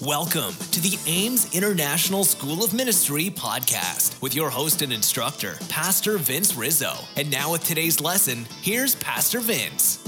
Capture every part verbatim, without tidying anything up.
Welcome to the Ames International School of Ministry podcast with your host and instructor, Pastor Vince Rizzo. And now with today's lesson, here's Pastor Vince.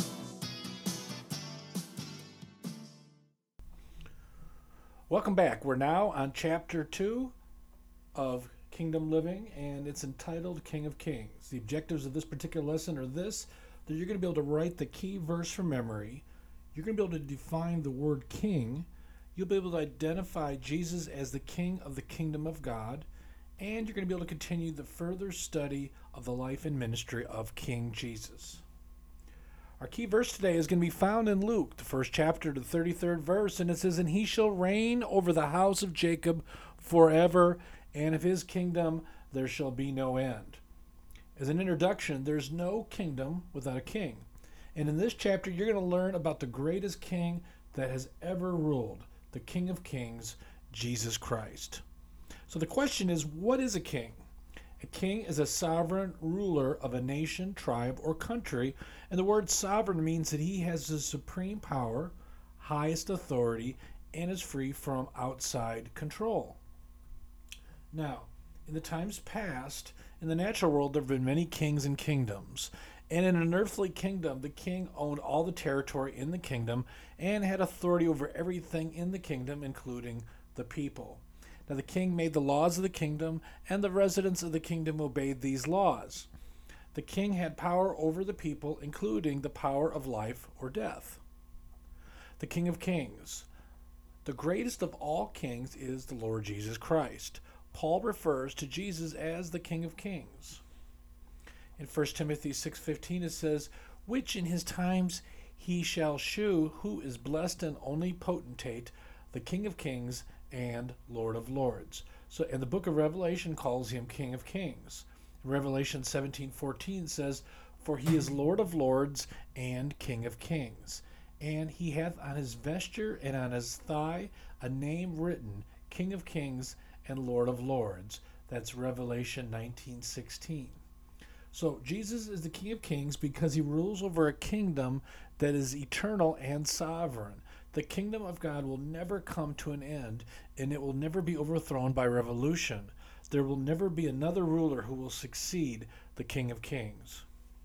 Welcome back. We're now on chapter two of Kingdom Living, and it's entitled King of Kings. The objectives of this particular lesson are this, that you're going to be able to write the key verse from memory. You're going to be able to define the word king. You'll be able to identify Jesus as the King of the Kingdom of God, and you're going to be able to continue the further study of the life and ministry of King Jesus. Our key verse today is going to be found in Luke, the first chapter, the thirty-third verse, and it says, "And he shall reign over the house of Jacob forever, and of his kingdom there shall be no end." As an introduction, there's no kingdom without a king. And in this chapter, you're going to learn about the greatest king that has ever ruled, the King of Kings, Jesus Christ. So the question is, what is a king? A king is a sovereign ruler of a nation, tribe, or country, and the word sovereign means that he has the supreme power, highest authority, and is free from outside control. Now, in the times past, in the natural world, there have been many kings and kingdoms. And in an earthly kingdom, the king owned all the territory in the kingdom and had authority over everything in the kingdom, including the people. Now, the king made the laws of the kingdom, and the residents of the kingdom obeyed these laws. The king had power over the people, including the power of life or death. The King of Kings. The greatest of all kings is the Lord Jesus Christ. Paul refers to Jesus as the King of Kings. In First Timothy six fifteen it says, "Which in his times he shall shew who is blessed and only potentate, the King of Kings and Lord of Lords." So, and the book of Revelation calls him King of Kings. Revelation seventeen fourteen says, "For he is Lord of Lords and King of Kings. And he hath on his vesture and on his thigh a name written, King of Kings and Lord of Lords." That's Revelation nineteen sixteen. So Jesus is the King of Kings because he rules over a kingdom that is eternal and sovereign. The kingdom of God will never come to an end, and it will never be overthrown by revolution. There will never be another ruler who will succeed the King of Kings.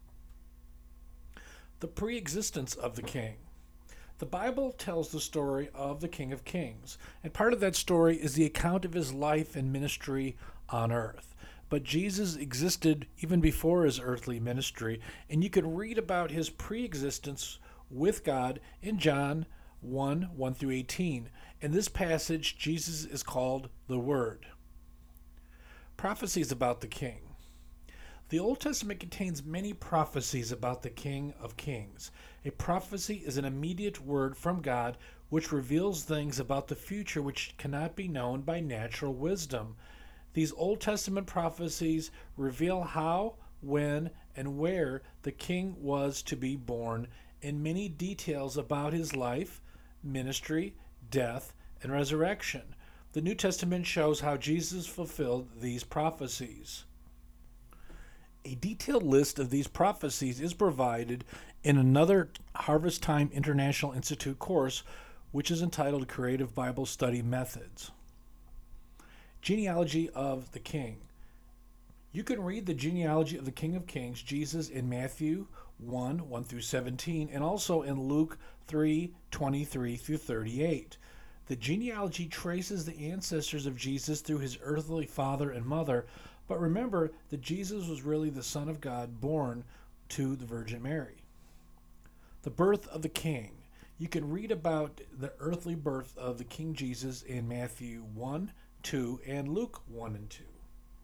The pre-existence of the king. The Bible tells the story of the King of Kings, and part of that story is the account of his life and ministry on earth. But Jesus existed even before his earthly ministry, and you can read about his pre-existence with God in John one, one through eighteen. In this passage, Jesus is called the Word. Prophecies about the King. The Old Testament contains many prophecies about the King of Kings. A prophecy is an immediate word from God which reveals things about the future which cannot be known by natural wisdom. These Old Testament prophecies reveal how, when, and where the king was to be born, and many details about his life, ministry, death, and resurrection. The New Testament shows how Jesus fulfilled these prophecies. A detailed list of these prophecies is provided in another Harvest Time International Institute course, which is entitled Creative Bible Study Methods. Genealogy of the King. You can read the genealogy of the King of Kings, Jesus, in Matthew one, one through seventeen, and also in Luke three, twenty-three through thirty-eight. The genealogy traces the ancestors of Jesus through his earthly father and mother, but remember that Jesus was really the Son of God born to the Virgin Mary. The birth of the King. You can read about the earthly birth of the King Jesus in Matthew one, two, and Luke one and two.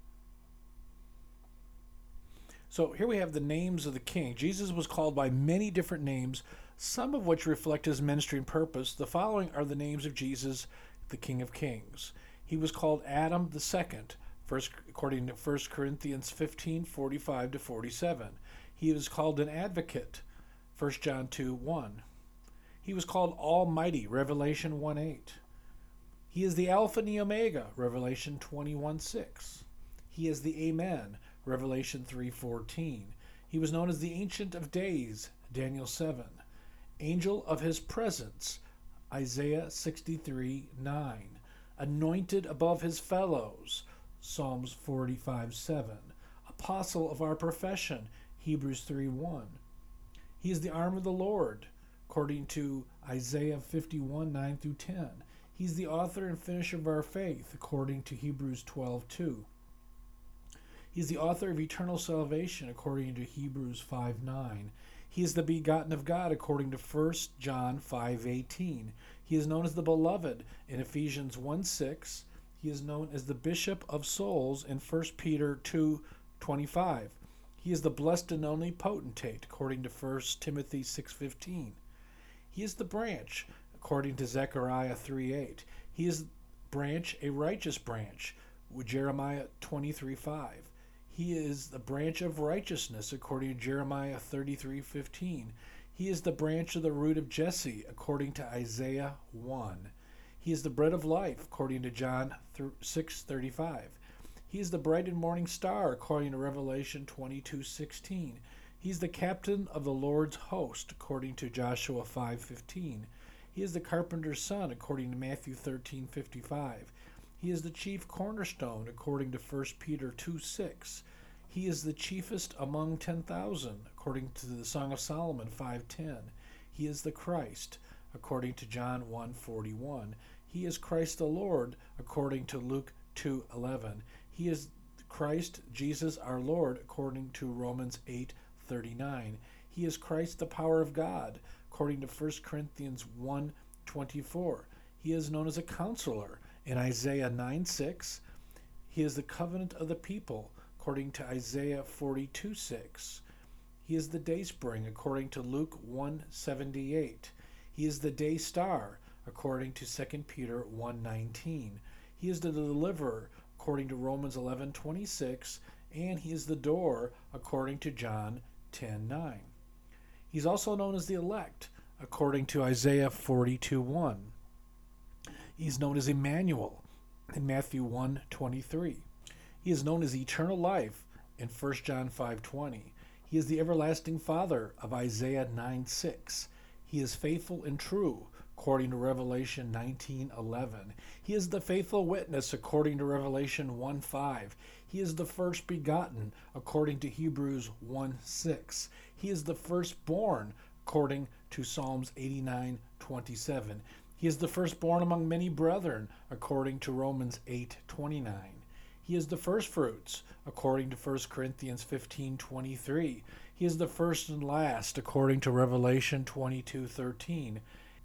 So here we have the names of the king. Jesus was called by many different names, some of which reflect his ministry and purpose. The following are the names of Jesus, the King of Kings. He was called Adam the Second, first, according to First Corinthians fifteen, forty-five to forty-seven. He was called an advocate, First John two, one. He was called Almighty, Revelation one, eight. He is the Alpha and the Omega, Revelation twenty-one, six. He is the Amen, Revelation three, fourteen. He was known as the Ancient of Days, Daniel seven. Angel of his presence, Isaiah sixty-three nine. Anointed above his fellows, Psalms forty-five seven. Apostle of our profession, Hebrews three one. He is the arm of the Lord, according to Isaiah fifty-one nine through ten. He's the author and finisher of our faith, according to Hebrews twelve two. He is the author of eternal salvation, according to Hebrews five nine. He is the begotten of God, according to First John five eighteen. He is known as the beloved in Ephesians one six. He is known as the bishop of souls in First Peter two twenty-five. He is the blessed and only potentate, according to First Timothy six fifteen. He is the branch, according to Zechariah three eight. He is branch, a righteous branch, with Jeremiah twenty-three five. He is the branch of righteousness, according to Jeremiah thirty-three fifteen. He is the branch of the root of Jesse, according to Isaiah one. He is the bread of life, according to John six thirty-five. He is the bright and morning star, according to Revelation twenty-two sixteen. He is the captain of the Lord's host, according to Joshua five fifteen. He is the carpenter's son, according to Matthew thirteen fifty-five. He is the chief cornerstone, according to First Peter two six. He is the chiefest among ten thousand, according to the Song of Solomon five ten. He is the Christ, according to John one forty-one. He is Christ the Lord, according to Luke two eleven. He is Christ Jesus our Lord, according to Romans eight thirty-nine. He is Christ the power of God, according to First Corinthians one twenty-four. He is known as a counselor in Isaiah nine six. He is the covenant of the people, according to Isaiah forty-two six. He is the dayspring, according to Luke one seventy-eight. He is the day star, according to Second Peter one nineteen. He is the deliverer, according to Romans eleven twenty-six, and he is the door, according to John ten nine. He's also known as the elect, according to Isaiah forty-two one. He's known as Emmanuel in Matthew one twenty-three. He is known as eternal life in First John five twenty. He is the everlasting Father of Isaiah nine six. He is faithful and true, according to Revelation nineteen eleven. He is the faithful witness, according to Revelation one five. He is the first begotten, according to Hebrews one six. He is the firstborn, according to Psalms eighty-nine twenty-seven. He is the firstborn among many brethren, according to Romans eight twenty-nine. He is the firstfruits, according to First Corinthians fifteen twenty-three. He is the first and last, according to Revelation twenty-two thirteen.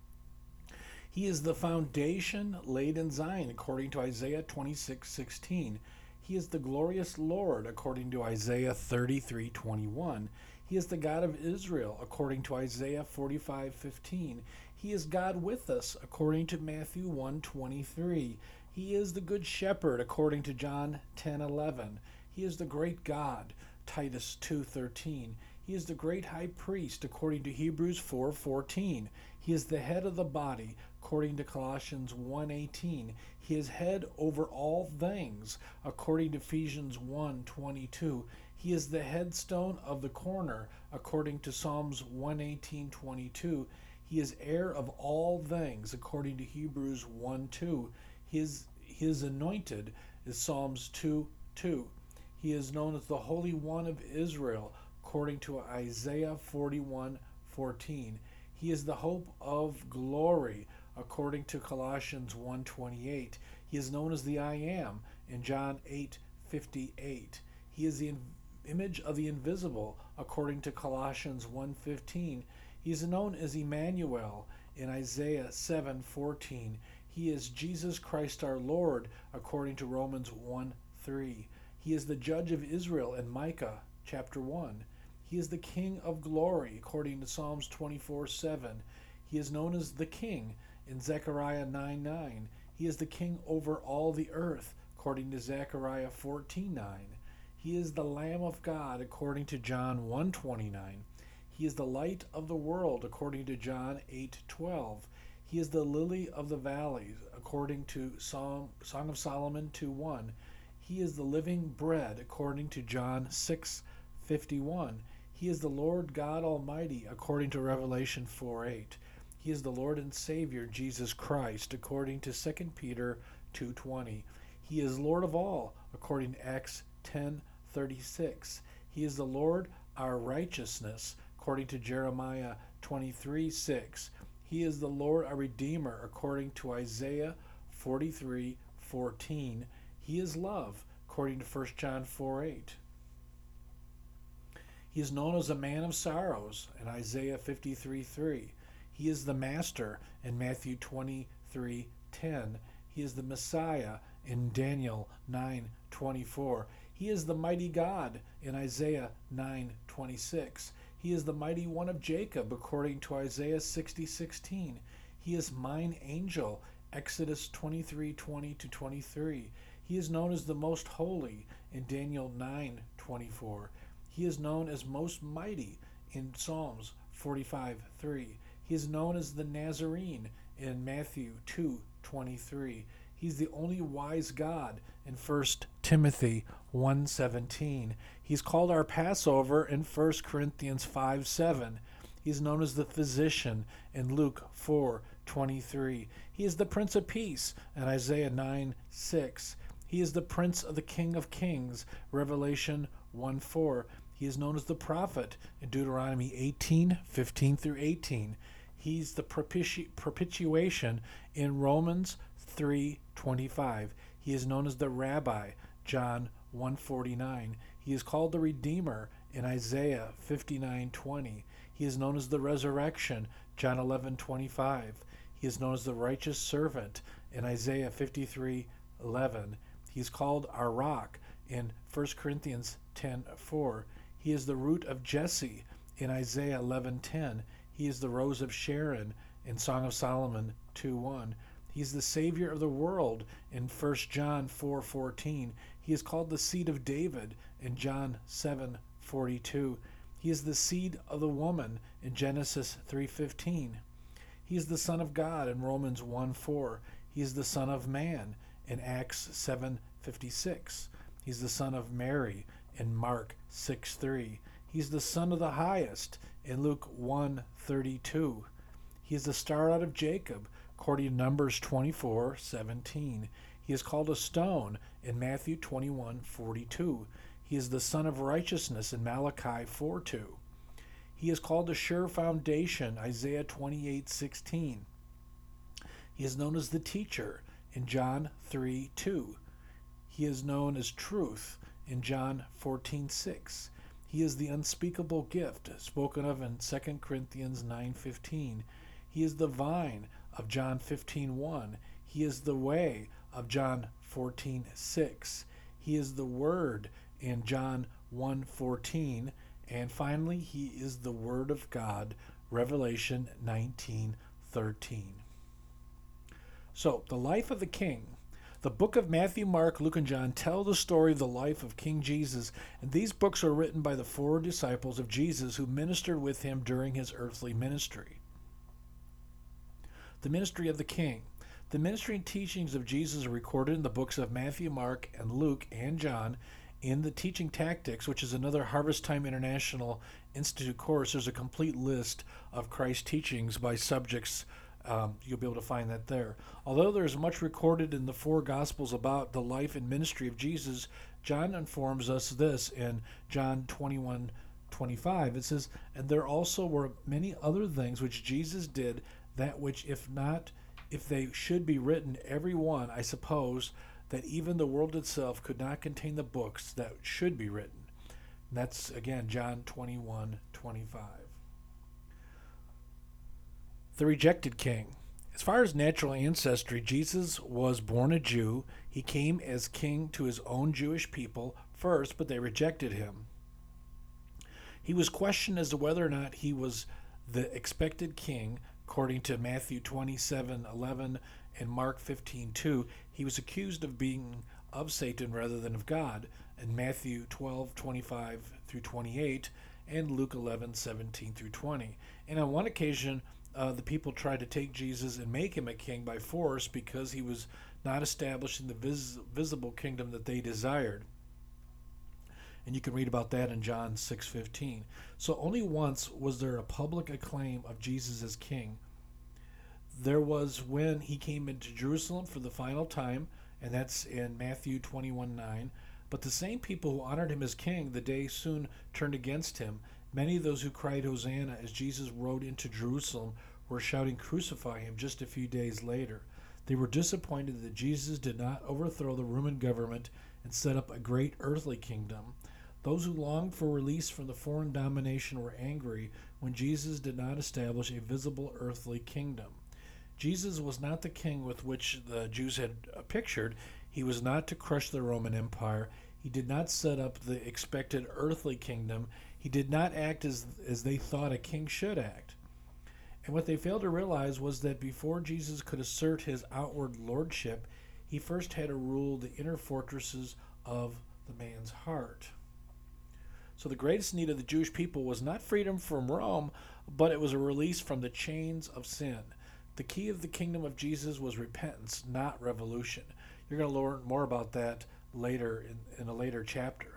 He is the foundation laid in Zion, according to Isaiah twenty-six sixteen. He is the glorious Lord, according to Isaiah thirty-three twenty-one. He is the God of Israel, according to Isaiah forty-five fifteen. He is God with us, according to Matthew one twenty-three. He is the good shepherd, according to John ten eleven. He is the great God, Titus two thirteen. He is the great high priest, according to Hebrews four fourteen. He is the head of the body, according to Colossians one eighteen. He is head over all things, according to Ephesians one twenty-two. He is the headstone of the corner, according to Psalms one eighteen twenty-two. He is heir of all things, according to Hebrews one two. His, his anointed is Psalms two two. He is known as the Holy One of Israel, according to Isaiah forty-one fourteen. He is the hope of glory, according to Colossians one twenty-eight. He is known as the I Am in John eight fifty-eight. He is the in- image of the invisible, according to Colossians one fifteen. He is known as Emmanuel in Isaiah seven fourteen. He is Jesus Christ our Lord, according to Romans one three. He is the judge of Israel in Micah chapter one. He is the King of glory, according to Psalms twenty-four seven. He is known as the King in Zechariah nine nine. He is the King over all the earth, according to Zechariah fourteen nine. He is the Lamb of God, according to John one twenty-nine. He is the light of the world, according to John eight twelve. He is the lily of the valleys, according to Psalm, Song of Solomon two one. He is the living bread, according to John six fifty-one. He is the Lord God Almighty, according to Revelation four eight. He is the Lord and Savior, Jesus Christ, according to Second Peter two twenty. He is Lord of all, according to Acts ten thirty-six. He is the Lord our righteousness, according to Jeremiah twenty-three six. He is the Lord our Redeemer, according to Isaiah forty-three fourteen. He is love, according to First John four eight. He is known as a man of sorrows in Isaiah fifty-three three. He is the Master in Matthew twenty-three ten. He is the Messiah in Daniel nine twenty-four. He is the mighty God in Isaiah nine twenty-six. He is the mighty one of Jacob, according to Isaiah sixty sixteen. He is mine angel, Exodus twenty-three twenty to twenty-three. He is known as the most holy in Daniel nine twenty-four. He is known as most mighty in Psalms forty-five three. He is known as the Nazarene in Matthew two twenty-three. He's the only wise God in First Timothy one seventeen. He's called our Passover in First Corinthians five seven. He's known as the physician in Luke four twenty-three. He is the Prince of Peace in Isaiah nine six. He is the Prince of the King of Kings, Revelation one four. He is known as the prophet in Deuteronomy eighteen fifteen through eighteen. He's the propiti- propitiation in Romans three twenty-five. He is known as the Rabbi, John one forty-nine. He is called the Redeemer in Isaiah fifty-nine twenty. He is known as the Resurrection, John eleven twenty-five. He is known as the Righteous Servant in Isaiah fifty-three eleven. He is called our Rock in First Corinthians ten four. He is the Root of Jesse in Isaiah eleven ten. He is the Rose of Sharon in Song of Solomon two one. He is the Savior of the world in First John four fourteen. He is called the Seed of David in John seven forty-two. He is the seed of the woman in Genesis three fifteen. He is the Son of God in Romans one four. He is the Son of Man in Acts seven fifty-six. He is the Son of Mary in Mark six three. He is the Son of the Highest in Luke one thirty-two. He is the Star out of Jacob, according to Numbers twenty-four seventeen. He is called a stone in Matthew twenty-one forty-two. He is the Son of Righteousness in Malachi four two. He is called a sure foundation, Isaiah twenty-eight sixteen. He is known as the Teacher in John three two. He is known as Truth in John fourteen six. He is the unspeakable gift spoken of in Second Corinthians nine fifteen. He is the vine of John fifteen one. He is the way of John fourteen six. He is the Word in John one fourteen. And finally, he is the Word of God, Revelation nineteen thirteen. So, the life of the King. The book of Matthew, Mark, Luke, and John tell the story of the life of King Jesus, and these books are written by the four disciples of Jesus who ministered with him during his earthly ministry. The ministry of the King. The ministry and teachings of Jesus are recorded in the books of Matthew, Mark, and Luke, and John. In the Teaching Tactics, which is another Harvest Time International Institute course, there's a complete list of Christ's teachings by subjects. Um, you'll be able to find that there. Although there is much recorded in the four Gospels about the life and ministry of Jesus, John informs us this in John twenty-one twenty-five. It says, "And there also were many other things which Jesus did, that which if not, if they should be written, every one, I suppose, that even the world itself could not contain the books that should be written." And that's, again, John twenty-one twenty-five. The rejected king. As far as natural ancestry, Jesus was born a Jew. He came as king to his own Jewish people first, but they rejected him. He was questioned as to whether or not he was the expected king, according to Matthew twenty-seven eleven and Mark fifteen two. He was accused of being of Satan rather than of God, in Matthew twelve twenty-five through twenty-eight and Luke eleven seventeen through twenty. And on one occasion, uh, the people tried to take Jesus and make him a king by force because he was not establishing the vis- visible kingdom that they desired. And you can read about that in John six fifteen. So only once was there a public acclaim of Jesus as king. There was when he came into Jerusalem for the final time, and that's in Matthew twenty-one nine. But the same people who honored him as king, the day soon turned against him. Many of those who cried Hosanna as Jesus rode into Jerusalem were shouting, "Crucify him," just a few days later. They were disappointed that Jesus did not overthrow the Roman government and set up a great earthly kingdom. Those who longed for release from the foreign domination were angry when Jesus did not establish a visible earthly kingdom. Jesus was not the king with which the Jews had pictured. He was not to crush the Roman Empire. He did not set up the expected earthly kingdom. He did not act as, as they thought a king should act. And what they failed to realize was that before Jesus could assert his outward lordship, he first had to rule the inner fortresses of the man's heart. So the greatest need of the Jewish people was not freedom from Rome, but it was a release from the chains of sin. The key of the kingdom of Jesus was repentance, not revolution. You're going to learn more about that later in, in a later chapter.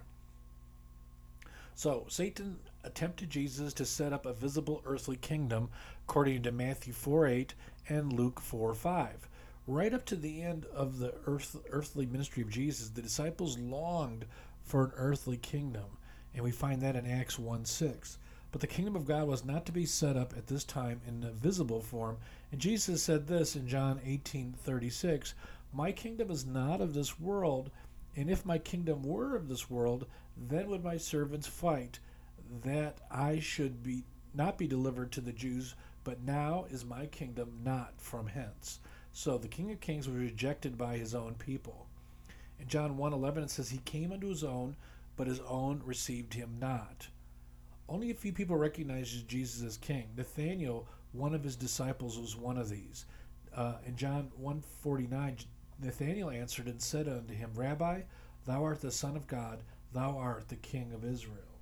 So Satan attempted Jesus to set up a visible earthly kingdom according to Matthew four eight and Luke four five. Right up to the end of the earth, earthly ministry of Jesus, the disciples longed for an earthly kingdom, and we find that in Acts one six. But the kingdom of God was not to be set up at this time in a visible form. And Jesus said this in John eighteen thirty-six, "My kingdom is not of this world, and if my kingdom were of this world, then would my servants fight, that I should be not be delivered to the Jews, but now is my kingdom not from hence." So the King of Kings was rejected by his own people. In John one eleven it says, "He came unto his own, but his own received him not." Only a few people recognized Jesus as king. Nathanael, one of his disciples, was one of these. Uh, in John one forty-nine, Nathanael answered and said unto him, "Rabbi, thou art the Son of God, thou art the King of Israel."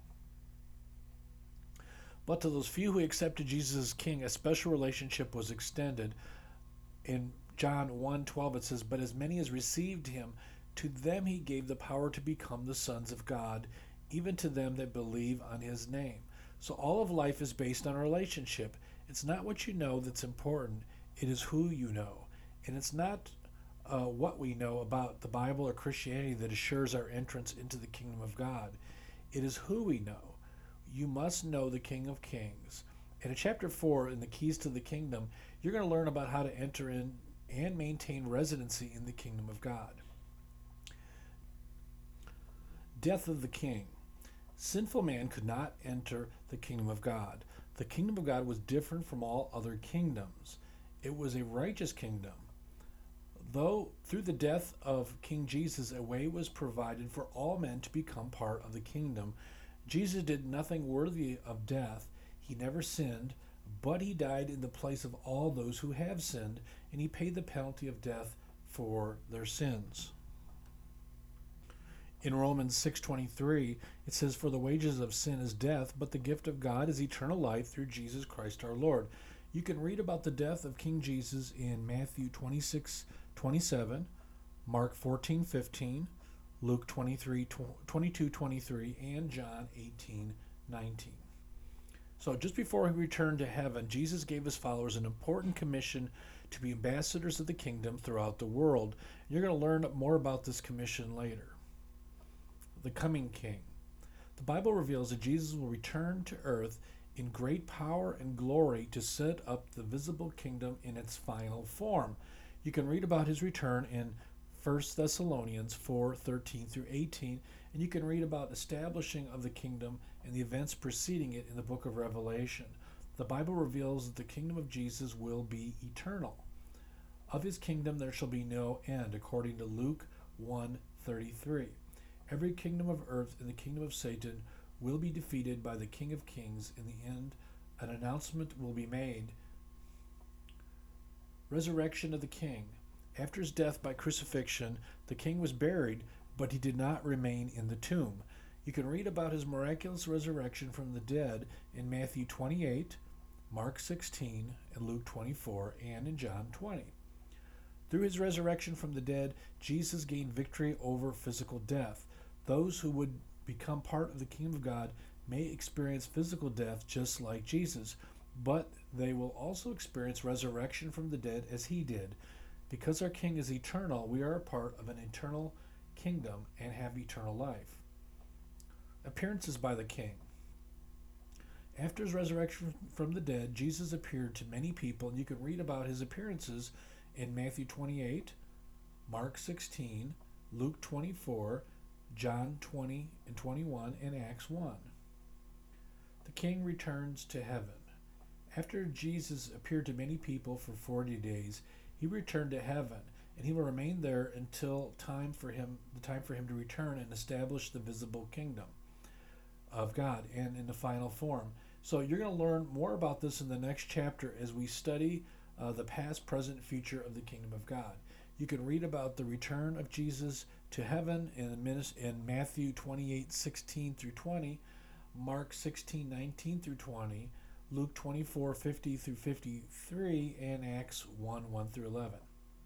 But to those few who accepted Jesus as king, a special relationship was extended. In John one twelve it says, "But as many as received him, to them he gave the power to become the sons of God, even to them that believe on his name." So all of life is based on a relationship. It's not what you know that's important. It is who you know. And it's not uh, what we know about the Bible or Christianity that assures our entrance into the kingdom of God. It is who we know. You must know the King of Kings. And in chapter four, in the keys to the kingdom, you're going to learn about how to enter in and maintain residency in the kingdom of God. Death of the king. Sinful man could not enter the kingdom of God. The kingdom of God was different from all other kingdoms. It was a righteous kingdom. Though through the death of King Jesus, a way was provided for all men to become part of the kingdom. Jesus did nothing worthy of death. He never sinned, but he died in the place of all those who have sinned, and he paid the penalty of death for their sins. In Romans six twenty-three, it says, "For the wages of sin is death, but the gift of God is eternal life through Jesus Christ our Lord." You can read about the death of King Jesus in Matthew twenty-six twenty-seven, Mark fourteen fifteen, Luke twenty-three twenty-two twenty-three, and John eighteen nineteen. So just before he returned to heaven, Jesus gave his followers an important commission to be ambassadors of the kingdom throughout the world. You're going to learn more about this commission later. The coming king. The Bible reveals that Jesus will return to earth in great power and glory to set up the visible kingdom in its final form. You can read about his return in First Thessalonians four thirteen through eighteen, and you can read about establishing of the kingdom and the events preceding it in the book of Revelation. The Bible reveals that the kingdom of Jesus will be eternal. Of his kingdom there shall be no end, according to Luke one thirty-three. Every kingdom of earth and the kingdom of Satan will be defeated by the King of Kings. In the end, an announcement will be made. Resurrection of the king. After his death by crucifixion, the king was buried, but he did not remain in the tomb. You can read about his miraculous resurrection from the dead in Matthew twenty-eight, Mark sixteen, and Luke twenty-four, and in John twenty. Through his resurrection from the dead, Jesus gained victory over physical death. Those who would become part of the kingdom of God may experience physical death just like Jesus, but they will also experience resurrection from the dead as he did. Because our King is eternal, we are a part of an eternal kingdom and have eternal life. Appearances by the King. After his resurrection from the dead, Jesus appeared to many people, and you can read about his appearances in Matthew twenty-eight, Mark sixteen, Luke twenty-four, John twenty and twenty-one, and Acts one. The King returns to heaven. After Jesus appeared to many people for forty days, he returned to heaven, and he will remain there until time for him, the time for him to return and establish the visible kingdom of God and in the final form. So you're going to learn more about this in the next chapter as we study uh, the past, present, future of the kingdom of God. You can read about the return of Jesus to heaven in, in Matthew twenty-eight, sixteen through twenty, Mark sixteen, nineteen through twenty, Luke twenty-four, fifty through fifty-three, and Acts one, one through eleven.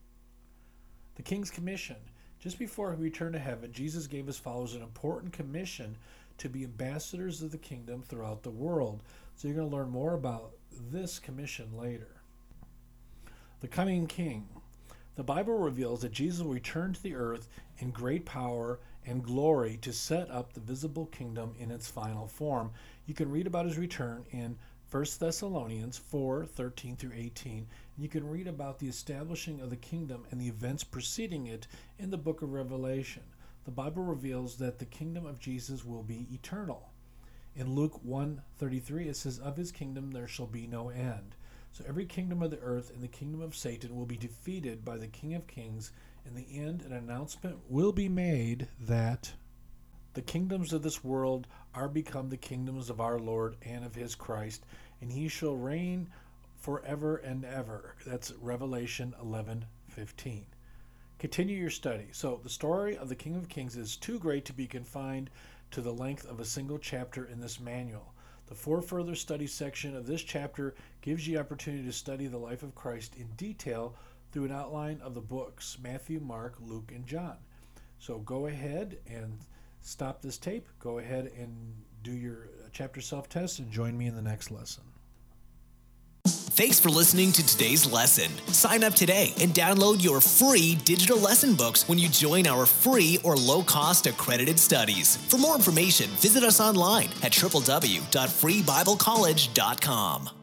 The King's Commission. Just before he returned to heaven, Jesus gave his followers an important commission to be ambassadors of the kingdom throughout the world. So you're going to learn more about this commission later. The coming King. The Bible reveals that Jesus will return to the earth in great power and glory to set up the visible kingdom in its final form. You can read about his return in First Thessalonians four, thirteen through eighteen. And you can read about the establishing of the kingdom and the events preceding it in the book of Revelation. The Bible reveals that the kingdom of Jesus will be eternal. In Luke one thirty-three, it says, "Of his kingdom there shall be no end." So every kingdom of the earth and the kingdom of Satan will be defeated by the King of Kings. In the end, an announcement will be made that the kingdoms of this world are become the kingdoms of our Lord and of his Christ, and he shall reign forever and ever. That's Revelation eleven fifteen. Continue your study. So the story of the King of Kings is too great to be confined to the length of a single chapter in this manual. The For Further Study section of this chapter gives you the opportunity to study the life of Christ in detail through an outline of the books Matthew, Mark, Luke, and John. So go ahead and stop this tape. Go ahead and do your chapter self-test and join me in the next lesson. Thanks for listening to today's lesson. Sign up today and download your free digital lesson books when you join our free or low-cost accredited studies. For more information, visit us online at w w w dot free bible college dot com.